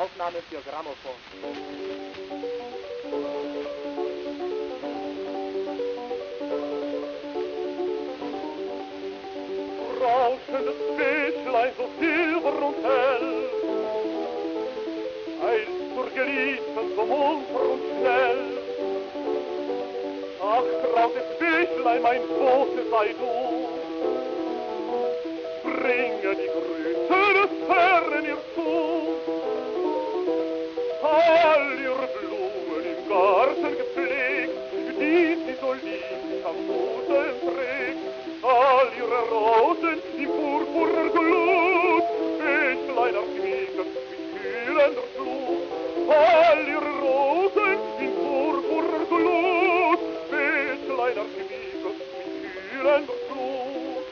Aufnahme für Grammophon. Rauschendes Fischlein, so silber und hell, eilst zur Geliebten, so munter und schnell. Ach, trautes Fischlein, mein Bote sei du, bringe die Grüße des Herren ihr zu. All ihre Blumen im Garten gepflegt, die sie so lieb am Busen trägt, all ihre Rosen im purpurner Glut, Fischlein erquieken mit kühlender Flut. All ihre Rosen im purpurner Glut, Fischlein erquieken mit kühlender Flut.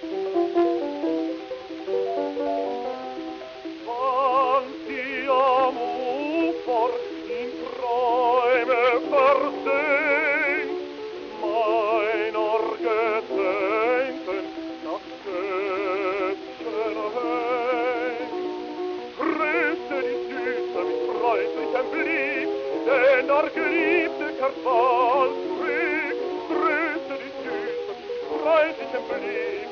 Wann sie am Ufer in Träume versenkt, meiner Gedenken das Köpfchen hängt. Grüße die Süße mit freundlichem Blick, denn der Geliebte kehrt bald zurück. Grüße die Süße mit freundlichem Blick,